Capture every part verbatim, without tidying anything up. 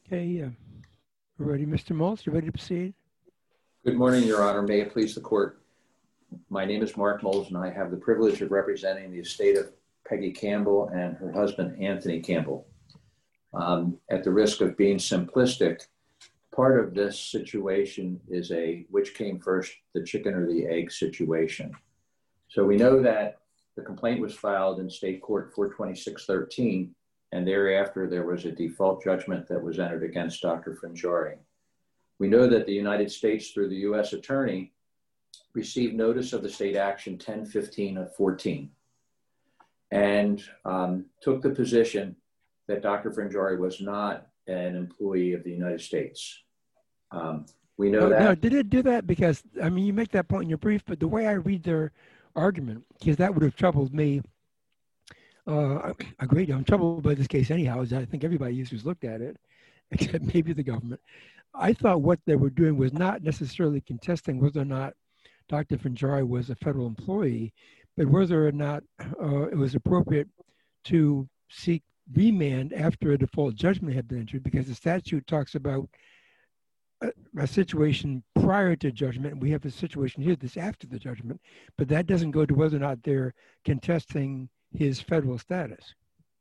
Okay, uh, we're ready, Mister Maltz. You ready to proceed? Good morning, Your Honor. May it please the court. My name is Mark Moles, and I have the privilege of representing the estate of Peggy Campbell and her husband, Anthony Campbell. Um, at the risk of being simplistic, part of this situation is a which came first, the chicken or the egg situation. So we know that the complaint was filed in state court four twenty-six thirteen, and thereafter there was a default judgment that was entered against Doctor Frangiari. We know that the United States, through the U S Attorney, received notice of the state action ten fifteen of fourteen and um, took the position that Doctor Frangiari was not an employee of the United States. Um, we know no, that. No, did it do that? Because, I mean, you make that point in your brief, but the way I read their argument, because that would have troubled me uh, a great deal. I'm troubled by this case anyhow, as I think everybody who's looked at it, except maybe the government. I thought what they were doing was not necessarily contesting whether or not Doctor Frangiari was a federal employee, but whether or not uh, it was appropriate to seek remand after a default judgment had been entered, because the statute talks about a, a situation prior to judgment. We have a situation here that's after the judgment, but that doesn't go to whether or not they're contesting his federal status.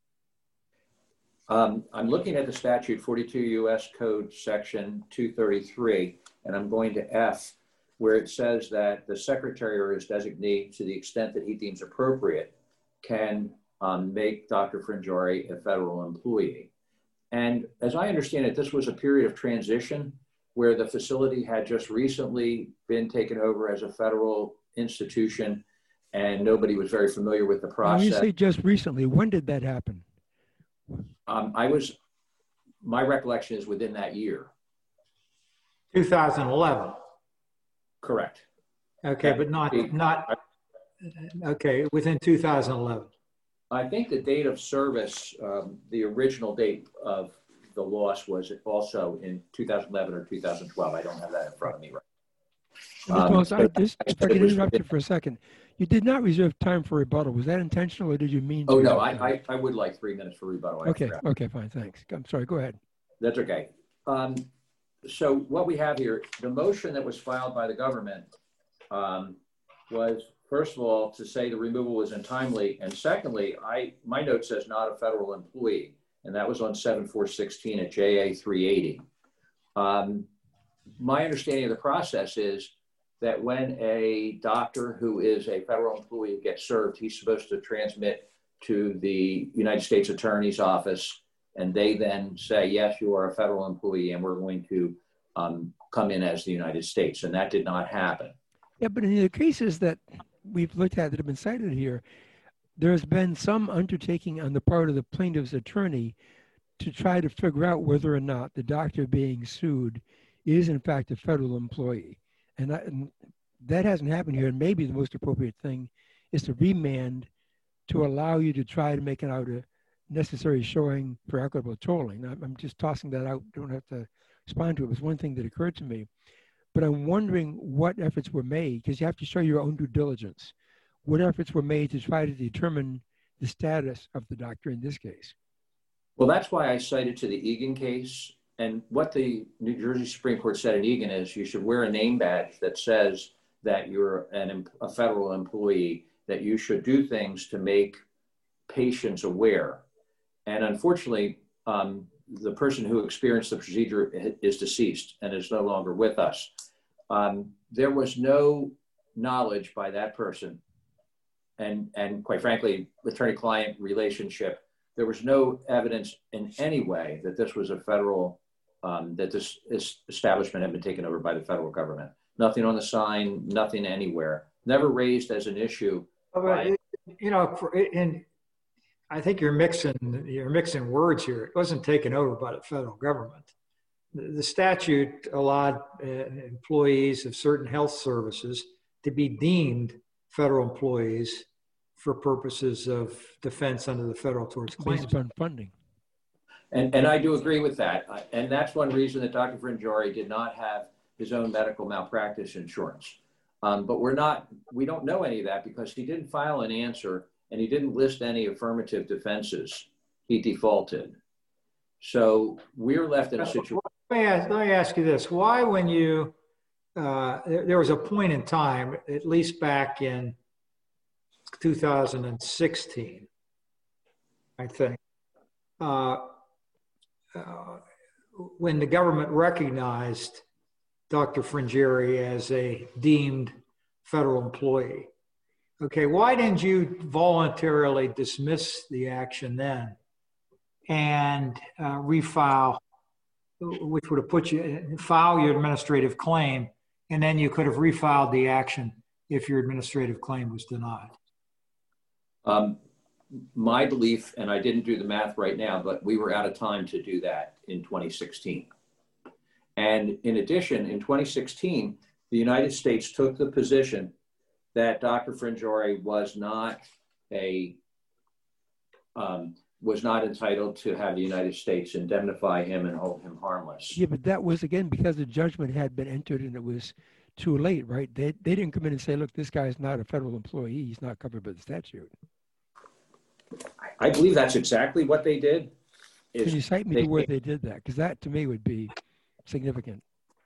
Um, I'm looking at the statute, forty-two U S Code section two thirty-three, and I'm going to F, where it says that the secretary or his designee, to the extent that he deems appropriate, can um, make Doctor Frangiari a federal employee. And as I understand it, this was a period of transition where the facility had just recently been taken over as a federal institution, and nobody was very familiar with the process. When you say just recently, when did that happen? Um, I was, my recollection is within that year. two thousand eleven. Correct. Okay, but not, not, okay, within two thousand eleven. I think the date of service, um, the original date of the loss was also in two thousand eleven or two thousand twelve. I don't have that in front of me right now. Um, I just, if I could interrupt you for a second. You did not reserve time for rebuttal. Was that intentional, or did you mean to? Oh, no, I, I, I would like three minutes for rebuttal. Okay, okay, fine, thanks. I'm sorry, go ahead. That's okay. Um, so what we have here, the motion that was filed by the government um, was, first of all, to say the removal was untimely, and secondly, I my note says not a federal employee, and that was on seven four sixteen at J A three eighty. Um, my understanding of the process is that when a doctor who is a federal employee gets served, he's supposed to transmit to the United States Attorney's Office, and they then say, yes, you are a federal employee, and we're going to um, come in as the United States, and that did not happen. Yeah, but in the cases that we've looked at that have been cited here, there's been some undertaking on the part of the plaintiff's attorney to try to figure out whether or not the doctor being sued is in fact a federal employee. And, I, and that hasn't happened here. And maybe the most appropriate thing is to remand to allow you to try to make it out a necessary showing for equitable tolling. I'm, I'm just tossing that out. Don't have to respond to it. It was one thing that occurred to me. But I'm wondering what efforts were made, because you have to show your own due diligence. What efforts were made to try to determine the status of the doctor in this case? Well, that's why I cited to the Egan case. And what the New Jersey Supreme Court said in Egan is you should wear a name badge that says that you're an, a federal employee, that you should do things to make patients aware. And unfortunately, um, the person who experienced the procedure is deceased and is no longer with us. Um, there was no knowledge by that person, and, and quite frankly, attorney-client relationship, there was no evidence in any way that this was a federal, um, that this, this establishment had been taken over by the federal government. Nothing on the sign, nothing anywhere, never raised as an issue. By, you know, for, and I think you're mixing, you're mixing words here. It wasn't taken over by the federal government. The, the statute allowed uh, employees of certain health services to be deemed federal employees for purposes of defense under the Federal Tort Claims Act. Based on funding. And, and I do agree with that. And that's one reason that Doctor Frangiari did not have his own medical malpractice insurance. Um, but we're not, we don't know any of that because he didn't file an answer and he didn't list any affirmative defenses. He defaulted. So we're left in a situation. Let me ask, let me ask you this. Why, when you, uh, there, there was a point in time, at least back in two thousand sixteen, I think, uh, uh, when the government recognized Doctor Frangeri as a deemed federal employee. Okay, why didn't you voluntarily dismiss the action then and uh, refile, which would have put you, file your administrative claim, and then you could have refiled the action if your administrative claim was denied? Um, my belief, and I didn't do the math right now, but we were out of time to do that in twenty sixteen. And in addition, in twenty sixteen, the United States took the position that Doctor Frangeri was not a um, was not entitled to have the United States indemnify him and hold him harmless. Yeah, but that was, again, because the judgment had been entered and it was too late, right? They, they didn't come in and say, look, this guy's not a federal employee. He's not covered by the statute. I believe that's exactly what they did. Can you cite me they, to where they did that? Because that, to me, would be significant.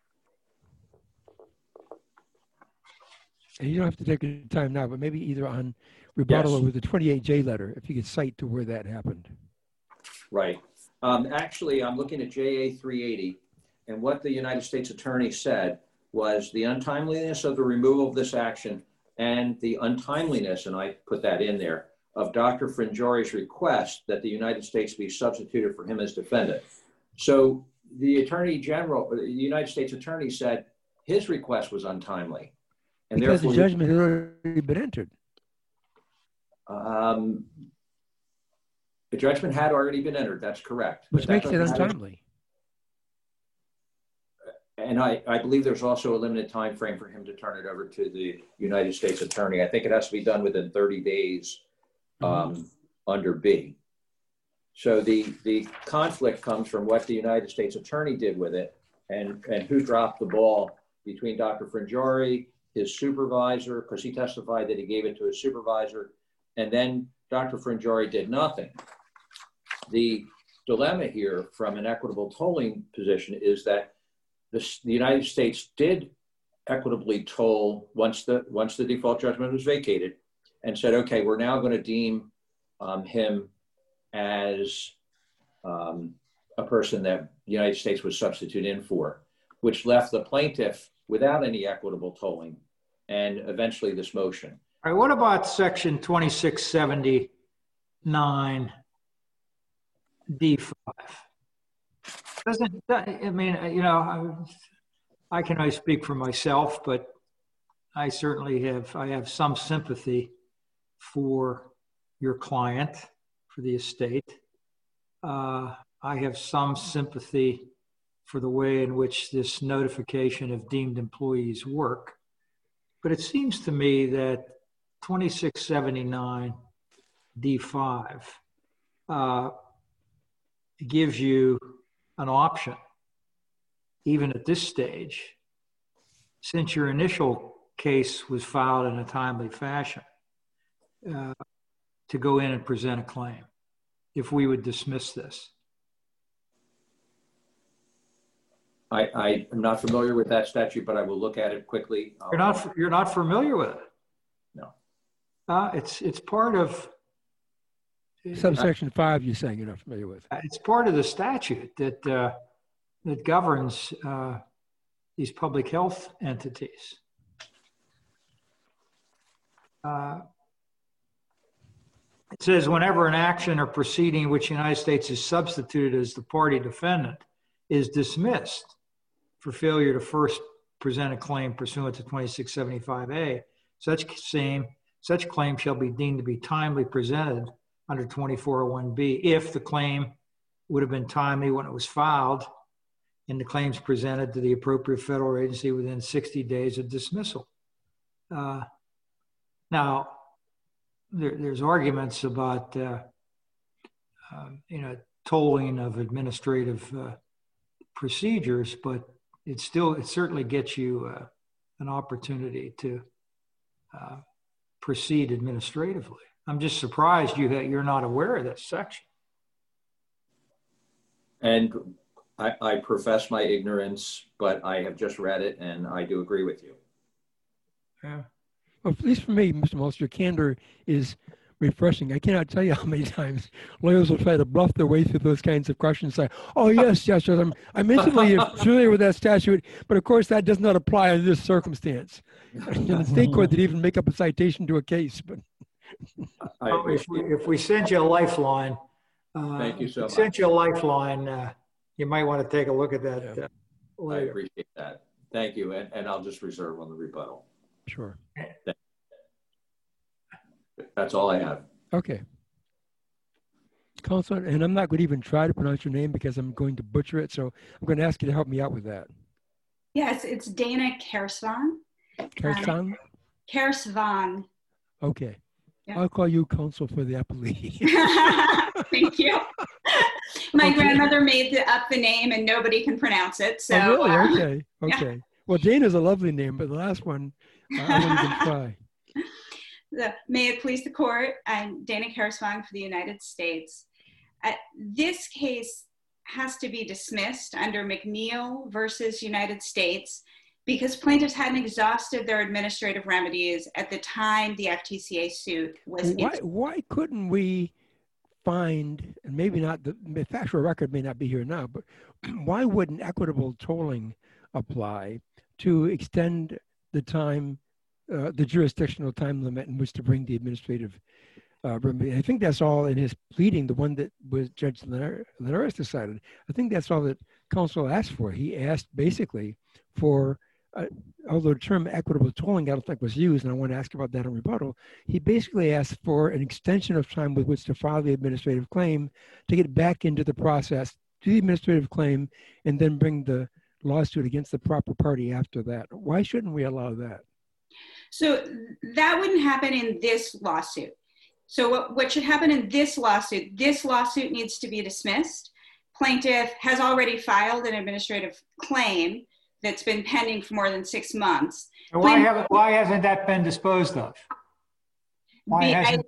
And you don't have to take your time now, but maybe either on rebuttal yes. or with the twenty-eight J letter, if you could cite to where that happened. Right. Um, actually, I'm looking at J A three eighty, and what the United States Attorney said was the untimeliness of the removal of this action and the untimeliness, and I put that in there, of Doctor Frangeri's request that the United States be substituted for him as defendant. So the Attorney General, the United States Attorney said his request was untimely. And because the judgment had already been entered. Um, the judgment had already been entered, that's correct. Which makes it untimely. And I, I believe there's also a limited time frame for him to turn it over to the United States Attorney. I think it has to be done within thirty days um, mm-hmm. under B. So the, the conflict comes from what the United States Attorney did with it and, and who dropped the ball between Doctor Frangeri, his supervisor, because he testified that he gave it to his supervisor, and then Doctor Frangeri did nothing. The dilemma here from an equitable tolling position is that this, the United States did equitably toll once the, once the default judgment was vacated and said, okay, we're now going to deem um, him as um, a person that the United States was substitute in for, which left the plaintiff without any equitable tolling and eventually this motion. All right, what about section twenty-six seventy-nine D five? Doesn't, I mean, you know, I, I can only speak for myself, but I certainly have, I have some sympathy for your client, for the estate. Uh, I have some sympathy for the way in which this notification of deemed employees work. But it seems to me that twenty-six seventy-nine D five uh, gives you an option, even at this stage, since your initial case was filed in a timely fashion, uh, to go in and present a claim, if we would dismiss this. I, I am not familiar with that statute, but I will look at it quickly. You're not, you're not familiar with it? No. Uh, it's, it's part of... Subsection five, you're saying you're not familiar with. It's part of the statute that, uh, that governs uh, these public health entities. Uh, it says whenever an action or proceeding in which the United States is substituted as the party defendant is dismissed for failure to first present a claim pursuant to twenty-six seventy-five A, such same such claim shall be deemed to be timely presented under twenty-four oh one B if the claim would have been timely when it was filed and the claims presented to the appropriate federal agency within sixty days of dismissal. Uh, now, there, there's arguments about uh, uh, you know, tolling of administrative uh, procedures, but it still, it certainly gets you uh, an opportunity to uh, proceed administratively. I'm just surprised you, you're not aware of this section. And I, I profess my ignorance, but I have just read it, and I do agree with you. Yeah. Well, at least for me, Mister Mulch, your candor is refreshing. I cannot tell you how many times lawyers will try to bluff their way through those kinds of questions. Say, "Oh yes, yes, yes, I'm I'm intimately familiar with that statute, but of course that does not apply in this circumstance." In the state court, they'd even make up a citation to a case. But I Well, if we if we send you a lifeline, uh, Thank you so if we send much. you a lifeline, uh, you might want to take a look at that Yeah. uh, I later. appreciate that. Thank you, and, and I'll just reserve on the rebuttal. sure. That's all I have. Okay. Counselor, and I'm not going to even try to pronounce your name because I'm going to butcher it. So I'm going to ask you to help me out with that. Yes, it's Dana Kersvan. Kersvan? Um, Kersvan. Okay. Yeah. I'll call you counsel for the appellee. Thank you. My Okay. grandmother made the, up the name and nobody can pronounce it. So, oh, really? uh, Okay. Okay. Well, Dana's a lovely name, but the last one, uh, I won't even try. the, may it please the court, I'm Dana Kersvan for the United States. Uh, this case has to be dismissed under McNeil versus United States because plaintiffs hadn't exhausted their administrative remedies at the time the F T C A suit was. Why, why couldn't we find, and maybe not, the, the factual record may not be here now, but why wouldn't equitable tolling apply to extend the time, uh, the jurisdictional time limit in which to bring the administrative uh, remedy? I think that's all in his pleading, the one that was Judge Linares decided. I think that's all that counsel asked for. He asked basically for, uh, although the term equitable tolling I don't think was used, and I want to ask about that in rebuttal, he basically asked for an extension of time with which to file the administrative claim to get back into the process, do the administrative claim, and then bring the lawsuit against the proper party after that. Why shouldn't we allow that? So that wouldn't happen in this lawsuit. So what, what should happen in this lawsuit, this lawsuit needs to be dismissed. Plaintiff has already filed an administrative claim that's been pending for more than six months. And why, Plaintiff- haven't, why hasn't that been disposed of? Why Be- I- hasn't,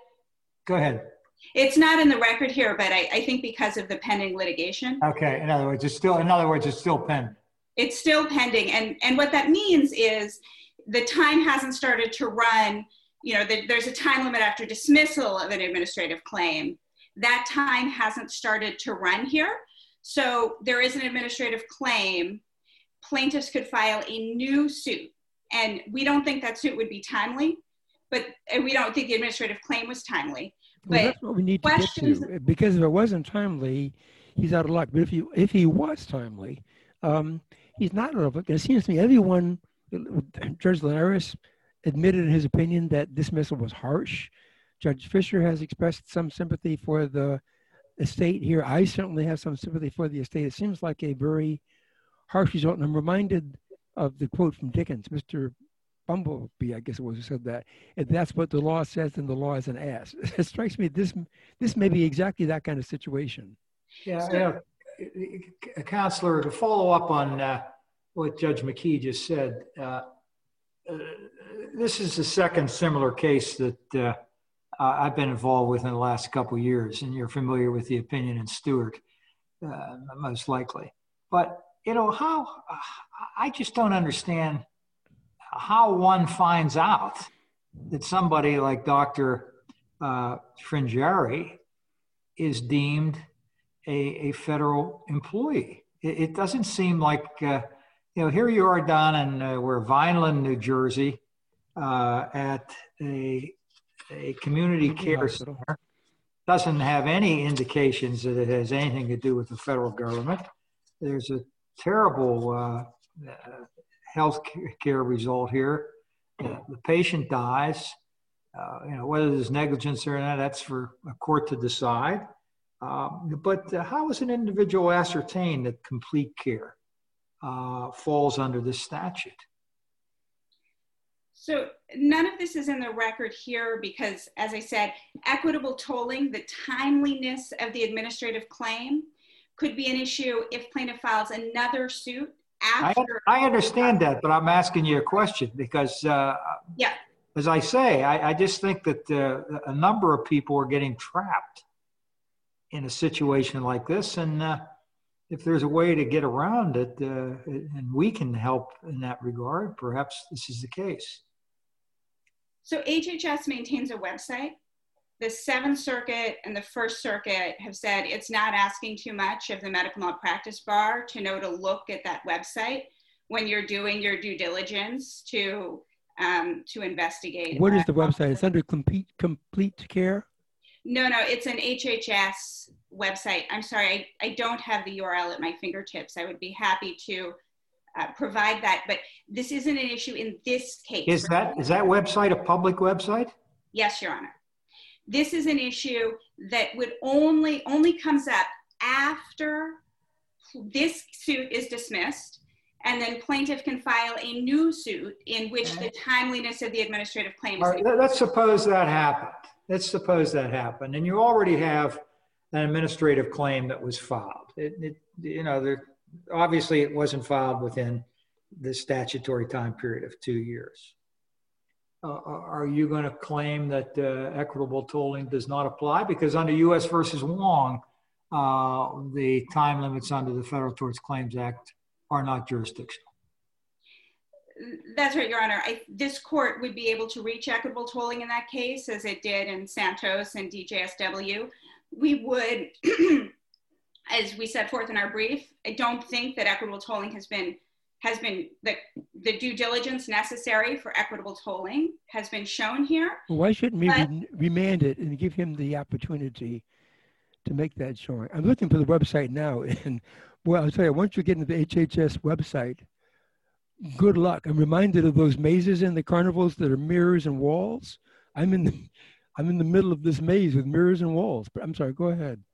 go ahead. It's not in the record here, but I, I think because of the pending litigation, Okay, in other words, it's still, in other words, it's still pending. it's still pending. And, and what that means is the time hasn't started to run. You know, the, there's a time limit after dismissal of an administrative claim. That time hasn't started to run here. So there is an administrative claim. Plaintiffs could file a new suit. And we don't think that suit would be timely, but and we don't think the administrative claim was timely. Well, But that's what we need to get questions- to, because if it wasn't timely, he's out of luck. But if he, if he was timely, um, he's not out of luck. And it seems to me everyone, Judge Linares admitted in his opinion that dismissal was harsh. Judge Fisher has expressed some sympathy for the estate here. I certainly have some sympathy for the estate. It seems like a very harsh result. And I'm reminded of the quote from Dickens, Mister Bumblebee, I guess it was, who said that. If that's what the law says, then the law is an ass. It strikes me this this may be exactly that kind of situation. Yeah, yeah. Counselor, to follow up on uh, what Judge McKee just said, uh, uh, this is the second similar case that uh, I've been involved with in the last couple of years, and you're familiar with the opinion in Stewart, uh, most likely. But, you know, how, I just don't understand how one finds out that somebody like Doctor Uh, Fringari is deemed a, a federal employee. It, it doesn't seem like, uh, you know, here you are down in, uh, we're Vineland, New Jersey, uh, at a, a community care Hospital. center. Doesn't have any indications that it has anything to do with the federal government. There's a terrible uh, uh, health care result here. Uh, the patient dies. Uh, you know, whether there's negligence or not, that's for a court to decide. Um, but uh, how is an individual ascertained that complete care uh, falls under this statute? So none of this is in the record here because, as I said, equitable tolling, the timeliness of the administrative claim could be an issue if plaintiff files another suit after. I, I understand that, but I'm asking you a question because, uh, yeah. as I say, I, I just think that uh, a number of people are getting trapped in a situation like this. And, uh, if there's a way to get around it, uh, and we can help in that regard, perhaps this is the case. So H H S maintains a website. The Seventh Circuit and the First Circuit have said it's not asking too much of the medical malpractice bar to know to look at that website when you're doing your due diligence to um, to investigate. What is the website? It's under Complete Complete Care? No, no, it's an H H S website. I'm sorry, I, I don't have the U R L at my fingertips. I would be happy to uh, provide that, but this isn't an issue in this case. Is that, is that website a public website? Yes, Your Honor. This is an issue that would only, only comes up after this suit is dismissed, and then plaintiff can file a new suit in which the timeliness of the administrative claim is. All right, let's suppose that happened. Let's suppose that happened, and you already have an administrative claim that was filed. It, it you know, there, obviously it wasn't filed within the statutory time period of two years. Uh, are you going to claim that uh, equitable tolling does not apply? Because under U S versus Wong, uh, the time limits under the Federal Tort Claims Act are not jurisdictional. That's right, Your Honor. I, this court would be able to reach equitable tolling in that case, as it did in Santos and D J S W. We would, as we set forth in our brief, I don't think that equitable tolling has been, has been, the, the due diligence necessary for equitable tolling has been shown here. Well, why shouldn't we but, re remand it and give him the opportunity to make that showing? I'm looking for the website now, and well, I'll tell you, once you get into the H H S website, good luck. I'm reminded of those mazes in the carnivals that are mirrors and walls. I'm in the, I'm in the middle of this maze with mirrors and walls. But I'm sorry, go ahead.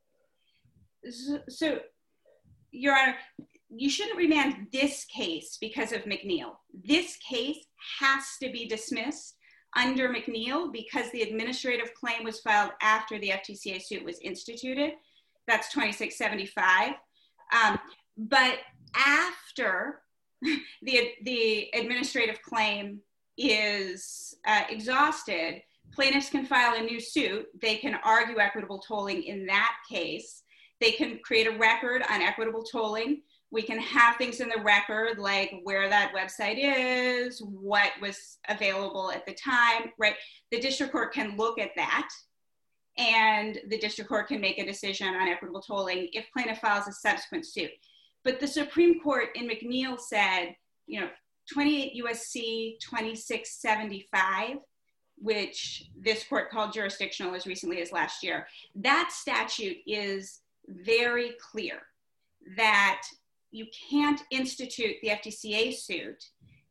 So, so, Your Honor, you shouldn't remand this case because of McNeil. This case has to be dismissed under McNeil because the administrative claim was filed after the F T C A suit was instituted. That's twenty-six seventy-five. Um, but after the, the administrative claim is uh, exhausted, plaintiffs can file a new suit. They can argue equitable tolling in that case. They can create a record on equitable tolling. We can have things in the record like where that website is, what was available at the time, right? The district court can look at that, and the district court can make a decision on equitable tolling if plaintiff files a subsequent suit. But the Supreme Court in McNeil said, you know, twenty-eight U S C twenty-six seventy-five, which this court called jurisdictional as recently as last year, that statute is very clear that you can't institute the F T C A suit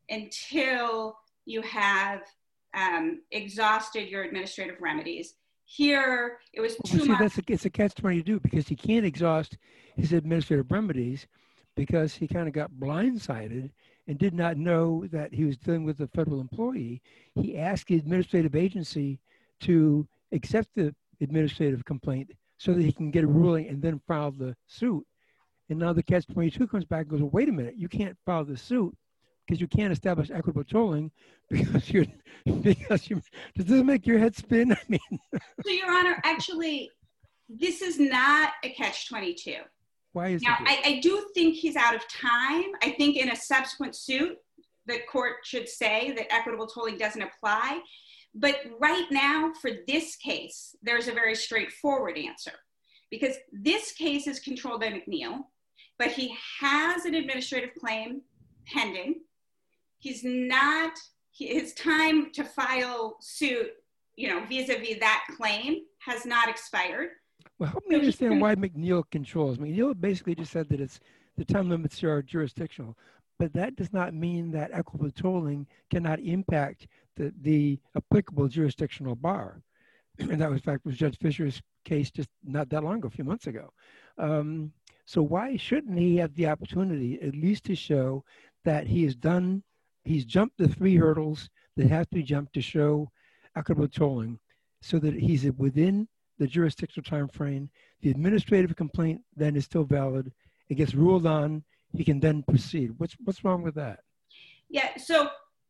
until you have um, exhausted your administrative remedies. Here, it was two well, see, months. That's a, it's a catch twenty-two because he can't exhaust his administrative remedies because he kind of got blindsided and did not know that he was dealing with a federal employee. He asked the administrative agency to accept the administrative complaint so that he can get a ruling and then file the suit. And now the catch twenty-two comes back and goes, well, wait a minute, you can't file the suit because you can't establish equitable tolling because you're, because you, does this make your head spin? I mean. So, Your Honor, actually, this is not a catch twenty-two. Why is now, it? I, I do think he's out of time. I think in a subsequent suit, the court should say that equitable tolling doesn't apply. But right now, for this case, there's a very straightforward answer. Because this case is controlled by McNeil, but he has an administrative claim pending. He's not, his time to file suit, you know, vis-a-vis that claim has not expired. Well, help me understand why McNeil controls. McNeil basically just said that it's the time limits are jurisdictional, but that does not mean that equitable tolling cannot impact the, the applicable jurisdictional bar. And that was, in fact, was Judge Fisher's case just not that long ago, a few months ago. Um, so why shouldn't he have the opportunity at least to show that he has done, he's jumped the three hurdles that have to be jumped to show equitable tolling so that he's within the jurisdictional time frame, the administrative complaint then is still valid, it gets ruled on, he can then proceed. What's, what's wrong with that? Yeah, so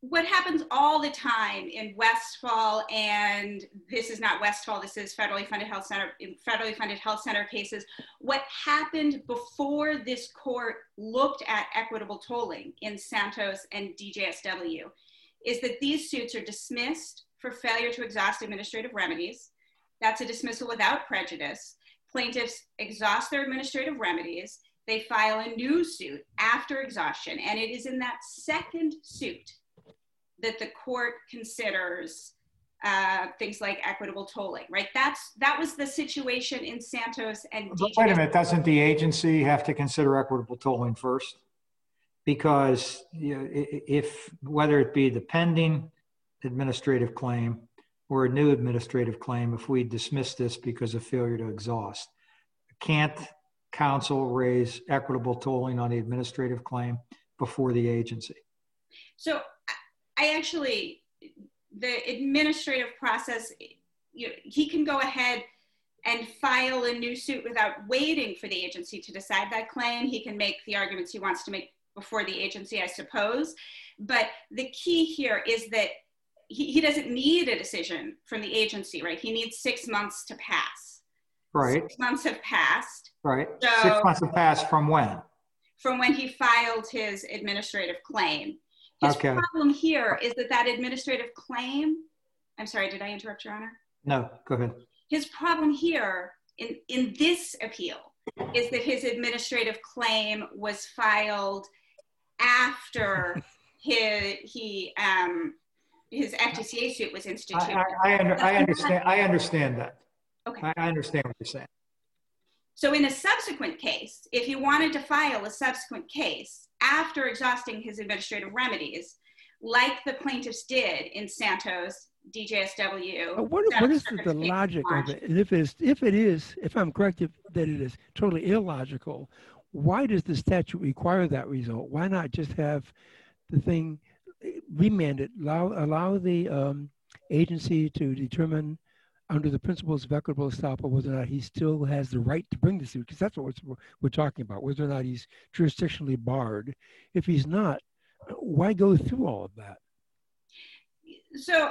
what happens all the time in Westfall, and this is not Westfall, this is federally funded health center, federally funded health center cases. What happened before this court looked at equitable tolling in Santos and D J S W is that these suits are dismissed for failure to exhaust administrative remedies. That's a dismissal without prejudice. Plaintiffs exhaust their administrative remedies. They file a new suit after exhaustion, and it is in that second suit that the court considers uh, things like equitable tolling, right? That's that was the situation in Santos and D J. Wait a minute, doesn't the agency have to consider equitable tolling first? Because you know, if whether it be the pending administrative claim or a new administrative claim, if we dismiss this because of failure to exhaust, can't counsel raise equitable tolling on the administrative claim before the agency? So I actually, the administrative process, you know, he can go ahead and file a new suit without waiting for the agency to decide that claim. He can make the arguments he wants to make before the agency, I suppose. But the key here is that he, he doesn't need a decision from the agency, right? He needs six months to pass. Right. Six months have passed. Right. So, six months have passed from when? From when he filed his administrative claim. His okay. problem here is that that administrative claim, I'm sorry, did I interrupt, Your Honor? No, go ahead. His problem here in, in this appeal is that his administrative claim was filed after his, he, um, his F T C A suit was instituted. I, I, I, under, I understand. I understand that. Okay. I understand what you're saying. So in a subsequent case, if he wanted to file a subsequent case after exhausting his administrative remedies, like the plaintiffs did in Santos, D J S W. Uh, what, what is the, the logic of it? And if it is, if it is, if I'm correct, if, that it is totally illogical, why does the statute require that result? Why not just have the thing remanded, allow, allow the um, agency to determine under the principles of equitable estoppel whether or not he still has the right to bring the suit, because that's what we're, we're talking about, whether or not he's jurisdictionally barred. If he's not, why go through all of that? So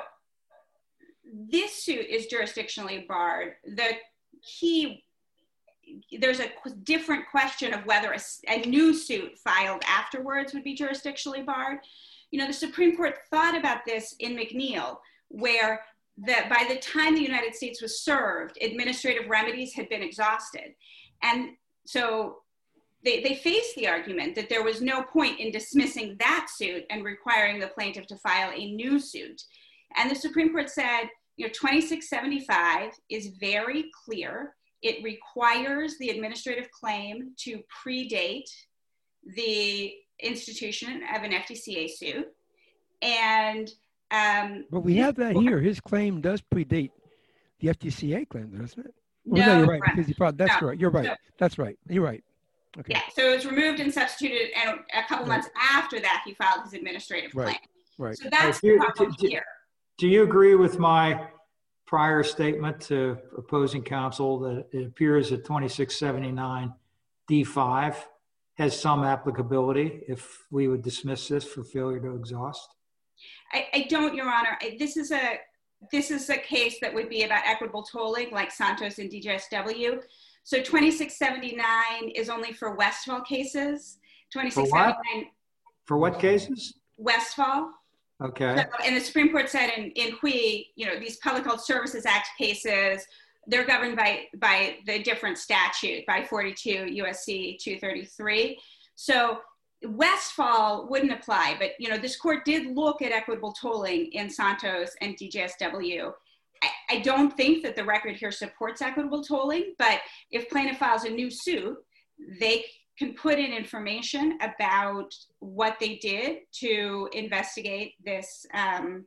this suit is jurisdictionally barred. The key, there's a different question of whether a, a new suit filed afterwards would be jurisdictionally barred. You know, the Supreme Court thought about this in McNeil, where that by the time the United States was served, administrative remedies had been exhausted. And so they, they faced the argument that there was no point in dismissing that suit and requiring the plaintiff to file a new suit. And the Supreme Court said, you know, twenty-six seventy-five is very clear. It requires the administrative claim to predate the institution of an F T C A suit. And Um, but we have that here. His claim does predate the F T C A claim, doesn't it? No, no you're right. right. Because he filed, that's no. correct. You're right. No. That's right. You're right. Okay. Yeah. So it was removed and substituted, and a couple right. months after that, he filed his administrative right. claim. Right. So that's do, the problem do, here. Do you agree with my prior statement to opposing counsel that it appears that twenty-six seventy-nine D five has some applicability if we would dismiss this for failure to exhaust? I, I don't, Your Honor. I, this is a this is a case that would be about equitable tolling, like Santos and D J S W. So twenty-six seventy-nine is only for Westfall cases. twenty-six seventy-nine For what cases? Westfall. Okay. So, and the Supreme Court said in in Hui, you know, these Public Health Services Act cases, they're governed by by the different statute, by forty-two U S C two thirty-three. So Westfall wouldn't apply, but you know, this court did look at equitable tolling in Santos and D J S W. I, I don't think that the record here supports equitable tolling, but if plaintiff files a new suit, they can put in information about what they did to investigate this um,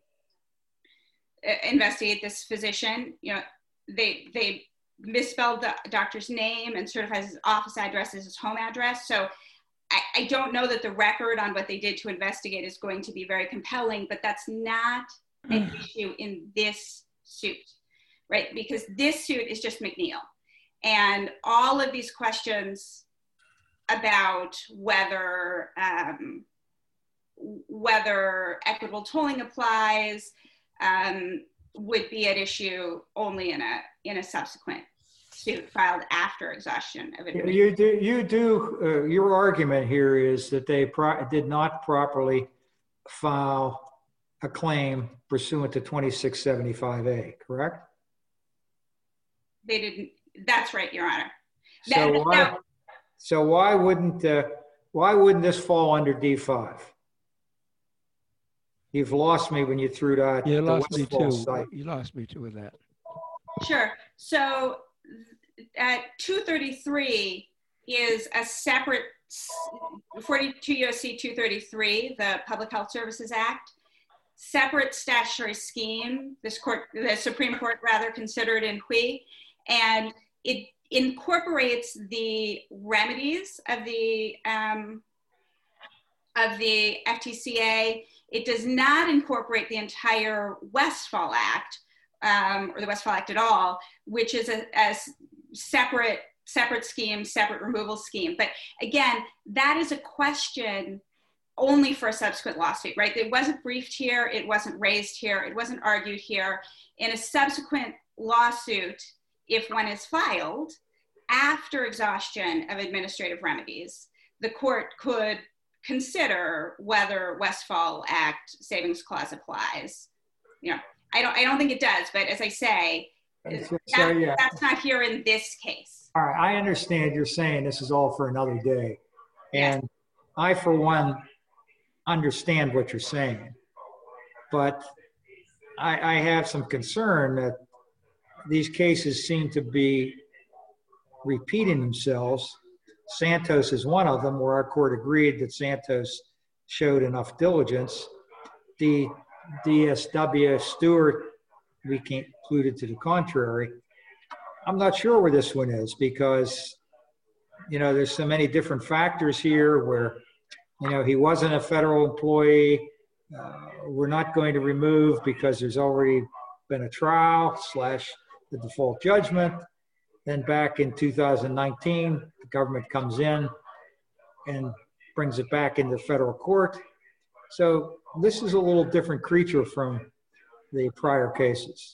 investigate this physician. You know, they they misspelled the doctor's name and certifies his office address as his home address. So I, I don't know that the record on what they did to investigate is going to be very compelling, but that's not an issue in this suit, right? Because this suit is just McNeil. And all of these questions about whether um, whether equitable tolling applies um, would be at issue only in a in a subsequent suit filed after exhaustion of administrative. You do, you do uh, your argument here is that they pro did not properly file a claim pursuant to twenty-six seventy-five A, correct? They didn't, that's right, Your Honor. So That, why, no, so why wouldn't, uh, why wouldn't this fall under D five? You've lost me when you threw that. You lost me Westfall too. site. You lost me too with that. sure. So at two thirty-three is a separate, forty-two U S C two thirty-three, the Public Health Services Act, separate statutory scheme, this court, the Supreme Court rather considered in Hui, and it incorporates the remedies of the um, of the F T C A. It does not incorporate the entire Westfall Act, um, or the Westfall Act at all, which is a, a separate separate scheme, separate removal scheme. But again, that is a question only for a subsequent lawsuit, right? It wasn't briefed here, it wasn't raised here, it wasn't argued here. In a subsequent lawsuit, if one is filed after exhaustion of administrative remedies, the court could consider whether Westfall Act Savings Clause applies. You know, I don't, I don't think it does, but as I say, So, that, yeah. that's not here in this case. All right, I understand you're saying this is all for another day. Yes. And I, for one, understand what you're saying. But I, I have some concern that these cases seem to be repeating themselves. Santos is one of them, where our court agreed that Santos showed enough diligence. The D S W Stewart, we concluded to the contrary. I'm not sure where this one is because, you know, there's so many different factors here where, you know, he wasn't a federal employee. Uh, we're not going to remove because there's already been a trial slash the default judgment. Then back in two thousand nineteen, the government comes in and brings it back into federal court. So this is a little different creature from the prior cases.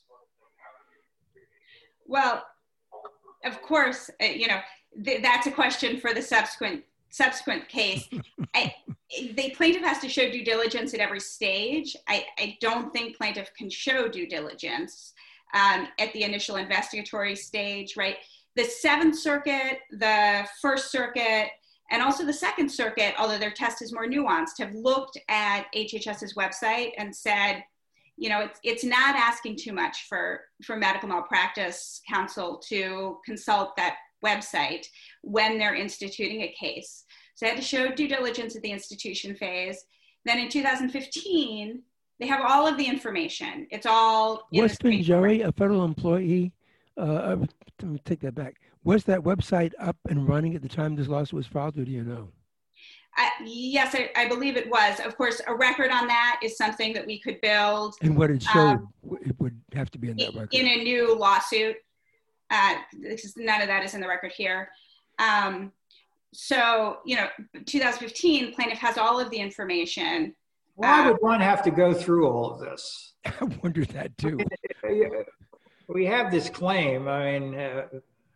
Well, of course, uh, you know, th that's a question for the subsequent subsequent case. I, the plaintiff has to show due diligence at every stage. I, I don't think plaintiff can show due diligence um, at the initial investigatory stage, right? The Seventh Circuit, the First Circuit, and also the Second Circuit, although their test is more nuanced, have looked at H H S's website and said, you know, it's, it's not asking too much for, for medical malpractice counsel to consult that website when they're instituting a case. So they had to show due diligence at the institution phase. Then in two thousand fifteen, they have all of the information. It's all in Wasn't Jerry a federal employee? Uh, let me take that back. Was that website up and running at the time this lawsuit was filed, or do you know? Uh, yes, I, I believe it was. Of course, a record on that is something that we could build. And what it showed, um, it would have to be in that record. In a new lawsuit. Uh, this is, none of that is in the record here. Um, so, you know, two thousand fifteen, plaintiff has all of the information. Why uh, would one have to go through all of this? I wondered that too. We have this claim. I mean, uh,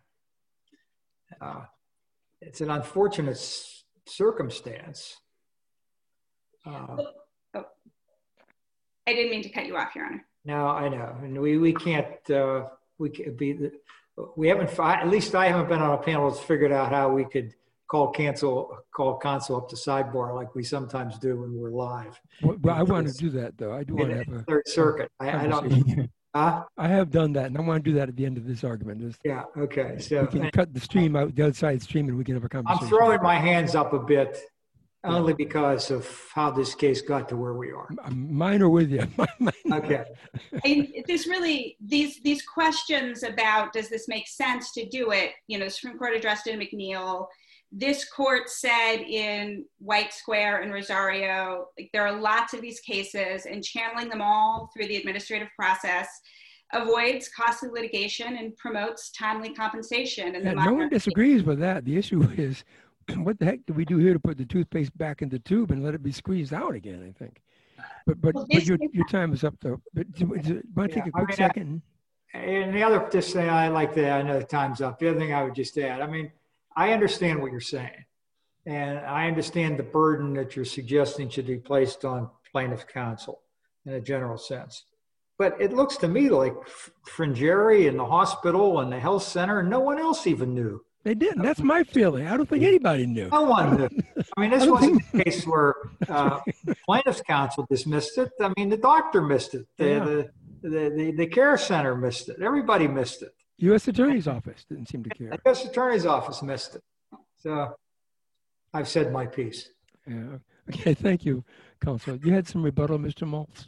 uh, it's an unfortunate s- circumstance. Uh, oh, I didn't mean to cut you off, Your Honor. no, I know, and we we can't. Uh, we can be. We haven't. At least I haven't been on a panel that's figured out how we could call cancel call counsel up to sidebar like we sometimes do when we're live. Well, well, I want to do that though. I do want to have a Third Circuit. I, I don't. conversation. Huh? I have done that, and I want to do that at the end of this argument. Just, Yeah. Okay. So we can cut the stream out, the other side stream, and we can have a conversation. I'm throwing my hands up a bit, only because of how this case got to where we are. M- Mine are with you. Mine- Okay. And this really, these these questions about does this make sense to do it, you know, the Supreme Court addressed it in McNeil. This court said in White Square and Rosario, like, there are lots of these cases, and channeling them all through the administrative process avoids costly litigation and promotes timely compensation. And Yeah, no one disagrees with that. The issue is what the heck do we do here to put the toothpaste back in the tube and let it be squeezed out again, I think. But but, Well, but this your, is- your time is up, though. But do, do, want to take Yeah, a I quick mean, I- second? And the other, just thing I like that, I know the time's up. The other thing I would just add, I mean, I understand what you're saying. And I understand the burden that you're suggesting should be placed on plaintiff counsel in a general sense. But it looks to me like Fringeri and the hospital and the health center, no one else even knew. They didn't. That's my feeling. I don't think anybody knew. No one knew. I mean, this I don't wasn't think- a case where uh, plaintiff's counsel dismissed it. I mean, the doctor missed it. The, Yeah. the, the, the, the care center missed it. Everybody missed it. U S Attorney's Office didn't seem to care. The U S Attorney's Office missed it. So I've said my piece. Yeah. Okay. Thank you, Counsel. You had some rebuttal, Mister Maltz.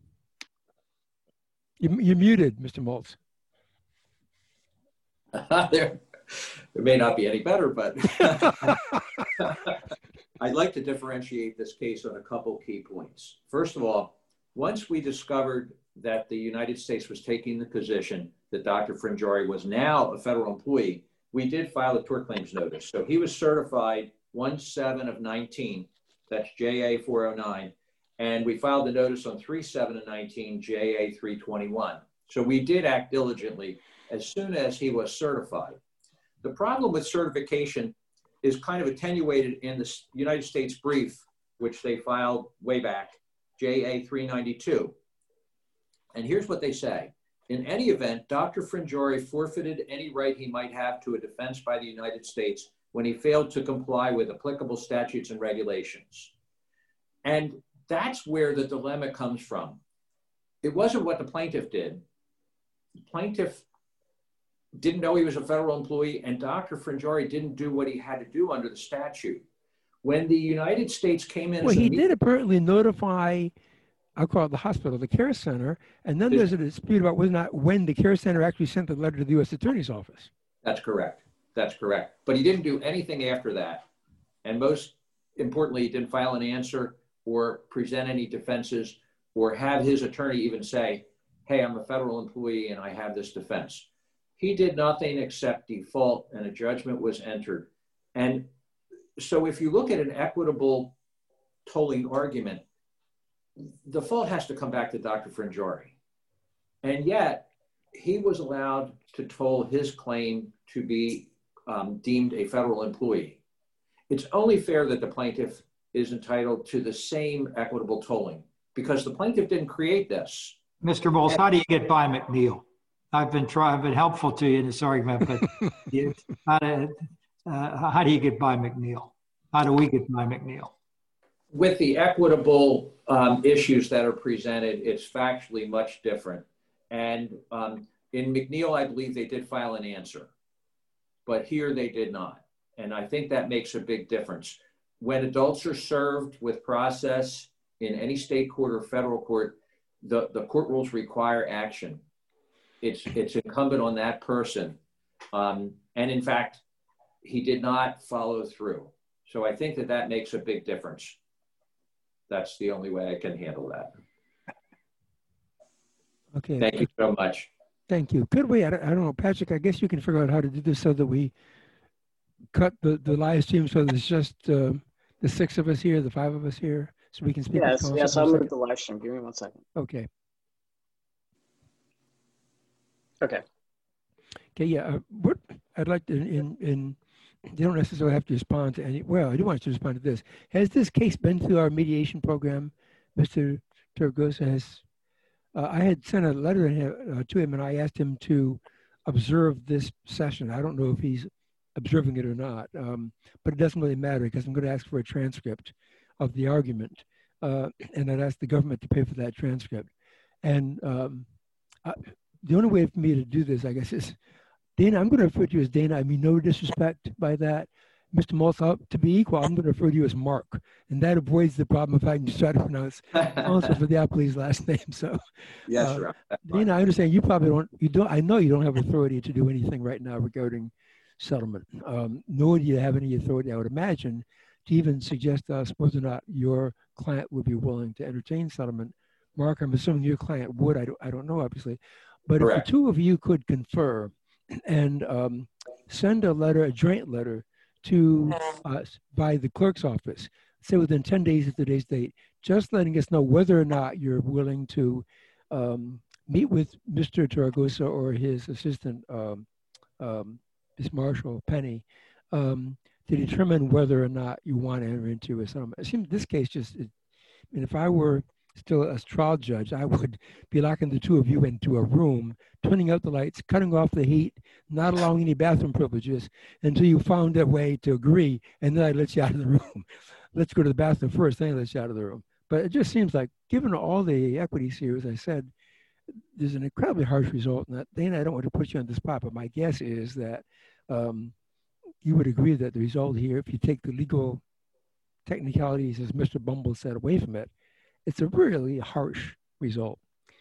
You, you're muted, Mister Maltz. there, it may not be any better, but I'd like to differentiate this case on a couple key points. First of all, once we discovered that the United States was taking the position that Doctor Fringeri was now a federal employee, we did file a tort claims notice. So he was certified one seven of nineteen, that's J A four oh nine, and we filed the notice on three seven of nineteen, J A three twenty-one. So we did act diligently as soon as he was certified. The problem with certification is kind of attenuated in the United States brief, which they filed way back, J A three ninety-two. And here's what they say. In any event, Doctor Fringeri forfeited any right he might have to a defense by the United States when he failed to comply with applicable statutes and regulations. And that's where the dilemma comes from. It wasn't what the plaintiff did. The plaintiff didn't know he was a federal employee, and Doctor Fringeri didn't do what he had to do under the statute. When the United States came in, Well, as a he me- did apparently notify, I'll call it the hospital, the care center, and then there's a dispute about whether or not when the care center actually sent the letter to the U S Attorney's Office. That's correct. That's correct. But he didn't do anything after that. And most importantly, he didn't file an answer or present any defenses or have his attorney even say, hey, I'm a federal employee and I have this defense. He did nothing except default, and a judgment was entered. And so if you look at an equitable tolling argument, the fault has to come back to Doctor Fringeri. And yet he was allowed to toll his claim to be um, deemed a federal employee. It's only fair that the plaintiff is entitled to the same equitable tolling because the plaintiff didn't create this. Mister Bowles, how do you get by McNeil? I've been trying, I've been helpful to you in this argument, but you, how, do, uh, how do you get by McNeil? How do we get by McNeil? With the equitable um, issues that are presented, it's factually much different. And um, in McNeil, I believe they did file an answer, but here they did not. And I think that makes a big difference. When adults are served with process in any state court or federal court, the, the court rules require action. It's, it's incumbent on that person. Um, and in fact, he did not follow through. So I think that that makes a big difference. That's the only way I can handle that. Okay. Thank you so much. Thank you. Could we, I don't, I don't know, Patrick, I guess you can figure out how to do this so that we cut the, the live stream so that it's just uh, the six of us here, the five of us here, so we can speak. Yes, with yes, counsel I'll for a move second? the live stream. Give me one second. Okay. Okay. Okay, yeah. Uh, what I'd like to, in, in, you don't necessarily have to respond to any, well, I do want you to respond to this. Has this case been through our mediation program, Mister Torregrossa? Has, uh, I had sent a letter uh, to him and I asked him to observe this session. I don't know if he's observing it or not, um, but it doesn't really matter because I'm going to ask for a transcript of the argument. Uh, and I'd ask the government to pay for that transcript. And um, I, the only way for me to do this, I guess, is Dana, I'm going to refer to you as Dana. I mean, no disrespect by that. Mister Maltz, to be equal, I'm going to refer to you as Mark. And that avoids the problem if I can just try to pronounce also for the Appley's last name. So, Yes, uh, sir. Dana, I understand you probably don't, you don't, I know you don't have authority to do anything right now regarding settlement, um, nor do you have any authority, I would imagine, to even suggest to us whether or not your client would be willing to entertain settlement. Mark, I'm assuming your client would. I don't, I don't know, obviously. But Correct. if the two of you could confer and um, send a letter, a joint letter to us by the clerk's office, say within ten days of today's date, just letting us know whether or not you're willing to um, meet with Mister Torregosa or his assistant, um, um, Miz Marshall Penny, um, to determine whether or not you want to enter into a settlement. It seems this case just, it, I mean, if I were still a trial judge, I would be locking the two of you into a room, turning out the lights, cutting off the heat, not allowing any bathroom privileges until you found a way to agree, and then I let you out of the room. Let's go to the bathroom first, then I let you out of the room. But it just seems like, given all the equities here, as I said, there's an incredibly harsh result. And Dana, I don't want to put you on the spot, but my guess is that um, you would agree that the result here, if you take the legal technicalities, as Mister Bumble said, away from it, it's a really harsh result.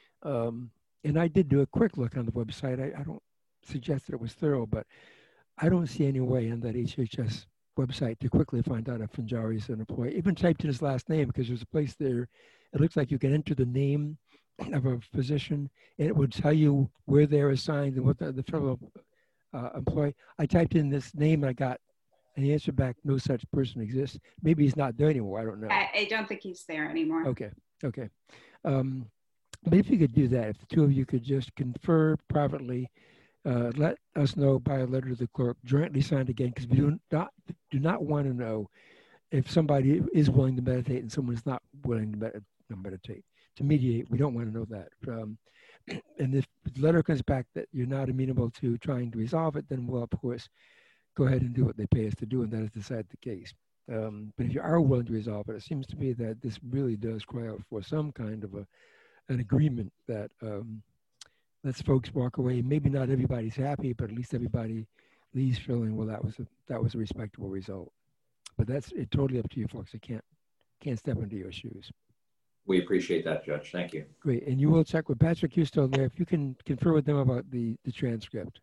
Um, and I did do a quick look on the website. I, I don't suggest that it was thorough, but I don't see any way on that H H S website to quickly find out if Funjari is an employee. Even typed in his last name, because there's a place there, it looks like you can enter the name of a physician and it would tell you where they're assigned and what the, the federal uh, employee. I typed in this name and I got an answer back, no such person exists. Maybe he's not there anymore, I don't know. I, I don't think he's there anymore. Okay, okay. Um, but if you could do that, if the two of you could just confer privately, uh, let us know by a letter to the clerk, jointly signed again, because we do not, do not want to know if somebody is willing to meditate and someone is not willing to med meditate. To mediate, we don't want to know that. Um, and if the letter comes back that you're not amenable to trying to resolve it, then we'll, of course, go ahead and do what they pay us to do, and that is decide the case. Um, but if you are willing to resolve it, it seems to me that this really does cry out for some kind of a, an agreement that um, lets folks walk away. Maybe not everybody's happy, but at least everybody leaves feeling, well, that was a, that was a respectable result. But that's it, totally up to you folks. I can't, can't step into your shoes. We appreciate that, Judge. Thank you. Great. And you will check with Patrick, you're still there. If you can confer with them about the, the transcript.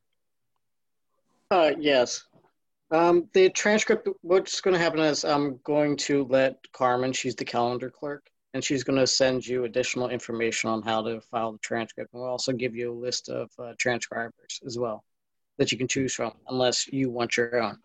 Uh, yes. Um, the transcript, what's going to happen is I'm going to let Carmen, she's the calendar clerk, and she's going to send you additional information on how to file the transcript. And we'll also give you a list of uh, transcribers as well that you can choose from, unless you want your own.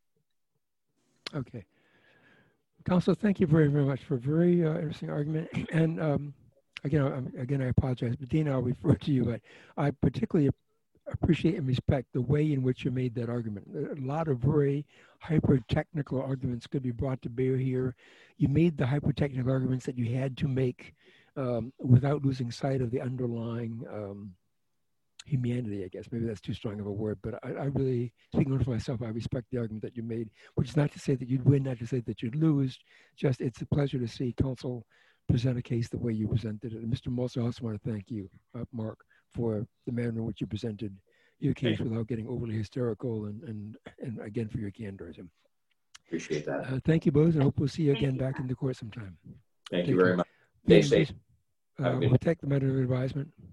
Okay. Counsel, thank you very, very much for a very uh, interesting argument. And um, again, I, again, I apologize, but Dina, I'll refer to you, but I particularly appreciate and respect the way in which you made that argument. A lot of very hyper-technical arguments could be brought to bear here. You made the hyper-technical arguments that you had to make um, without losing sight of the underlying um, humanity, I guess. Maybe that's too strong of a word, but I, I really, speaking for myself, I respect the argument that you made, which is not to say that you'd win, not to say that you'd lose, just it's a pleasure to see counsel present a case the way you presented it. And Mister Moss, I also want to thank you, uh, Mark, for the manner in which you presented your case without getting overly hysterical, and, and, and again, for your candor. Appreciate that. Uh, thank you both, and I hope we'll see you again you. back in the court sometime. Thank Thank you very you. much. Stay safe. Uh, we'll take the matter of advisement.